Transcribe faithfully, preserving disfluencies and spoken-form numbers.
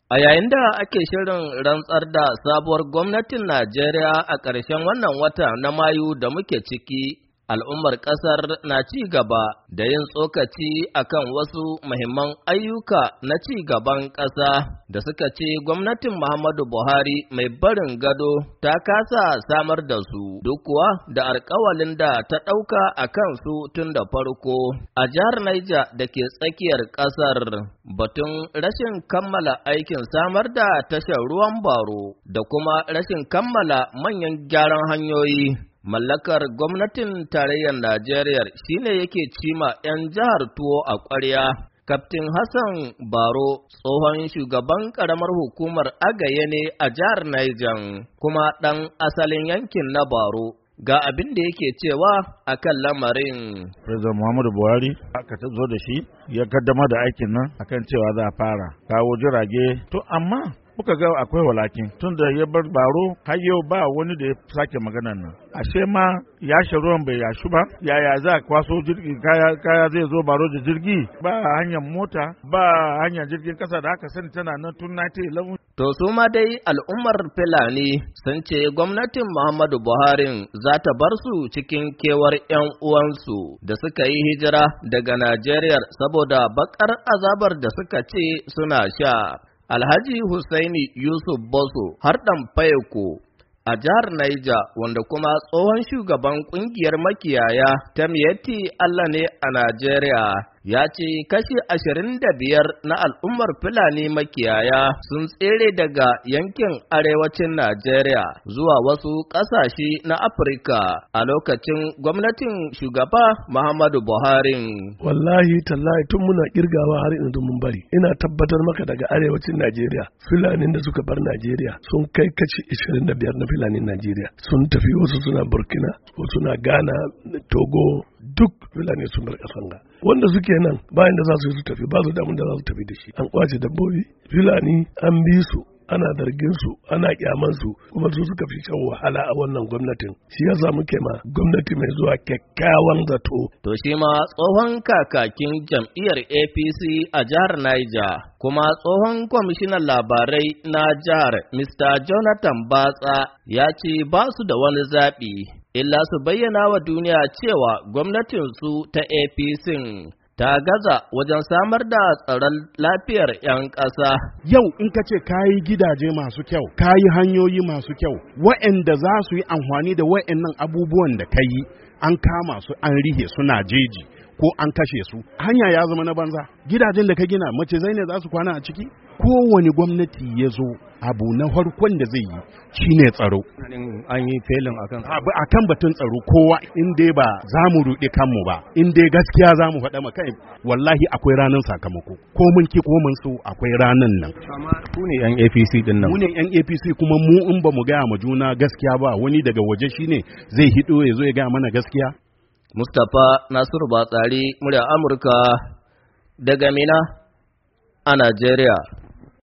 A yayin da ake shirin rantsar da sabuwar gwamnatin Najeriya a ƙarshen wannan wata na Mayu da muke ciki, al'ummar ƙasar na ci gaba da yin tsokaci akan wasu muhimman ayyuka na ci gaban ƙasa da suka ce gwamnatin Muhammadu Buhari mai barin gado ta kasa samar da su, duk kuwa da alƙawalin da ta ɗauka a kansu tun da farko. A jihar Niger da ke tsakiyar ƙasar, batun rashin kammala aikin samar da tashar ruwan Baro da kuma rashin kammala manyan gyaran hanyoyi mallakar gwamnatin tarayyar Najeriya shine yake cima 'yan jihar tuwo a ƙwarya. Kaftin Hassan Baro tsohon shugaban ƙaramar hukumar Agaye ne a jihar Niger kuma ɗan asalin yankin na Baro. Ga abin da yake cewa a kan lamarin. President Muhammadu Buhari aka zo da shi ya kaddama da aikin nan akan cewa za a fara kawo jirage to amma muka ga akwai walakin tun da ya bar Baro har yau ba wani da ya sake maganar nan. Ashe ma yashe ruwan bai yashu ba, yaya za a kwaso jirgi kaya, kaya zai zo Baro da jirgi ba hanyar mota ba hanyar jirgin kasa da aka sani tana nan tun nineteen eleven. To su ma dai al'ummar Fulani sun ce gwamnatin Muhammadu Buhari za ta bar su cikin kewar 'yan uwansu da suka yi hijira daga Najeriya saboda bakar azabar da suka ce suna sha. Alhaji Hussaini Yusuf Boso har ɗan Fayeko a jihar Niger wanda kuma tsohon shugaban ƙungiyar makiyaya ta Miyetti Allah ne a Najeriya ya ce kashi ashirin da biyar na al'ummar Fulani makiyaya sun tsere daga yankin arewacin Najeriya zuwa wasu ƙasashe na Afirka a lokacin gwamnatin shugaba Muhammadu Buhari. Wallahi tallahi tun muna kirgawa har yanzu mun bari. Ina tabbatar maka daga arewacin Najeriya Fulani da suka bar Najeriya sun kai kashi ashirin da biyar na Fulani Najeriya. Sun tafi wasu suna Burkina, wasu suna Ghana, Togo, duk Fulani sun bar ƙasan ga. Wanda suke nan bayan da za su yi su tafi ba su damun da za su tafi da shi. An kwace dabbobi, Fulani an bi su, ana zargin su, ana kyaman su, kuma su suka fi shan wahala a wannan gwamnatin. Shi yasa muke ma gwamnati mai zuwa kyakkyawan zato. To shi ma tsohon kakakin jam'iyyar A P C a jihar Niger, kuma tsohon kwamishinan labarai na jihar Mister Jonathan Batsa ya ce ba su da wani zaɓi illa su bayyana wa duniya cewa gwamnatinsu ta A P C ta gaza wajen samar da tsaron lafiyar 'yan ƙasa. Yau in ka ce ka yi gidaje masu kyau, ka yi hanyoyi masu kyau, wa'anda za su yi amfani da wa'annan abubuwan da ka yi, an kama su an rihe suna jeji ko an kashe su, hanya ya zama na banza. Gidajen da ka gina mace zai ne za su kwana a ciki? Kowane gwamnati ya zo abu na farkon da zai yi shine tsaro. An yi felin akan akan batun tsaro kowa in dai ba za mu ruɗe kanmu ba, in dai gaskiya za mu faɗa maka wallahi akwai ranar sakamako. Ko mun ki ko mun so akwai ranar nan. Amma ku ne yan A P C din nan. Mu ne yan A P C kuma mu in ba mu gaya ma juna gaskiya ba wani daga waje shine zai hido ya zo ya gaya mana gaskiya. Mustapha Nasiru Batsari, murya Amurka daga Mina a Najeriya.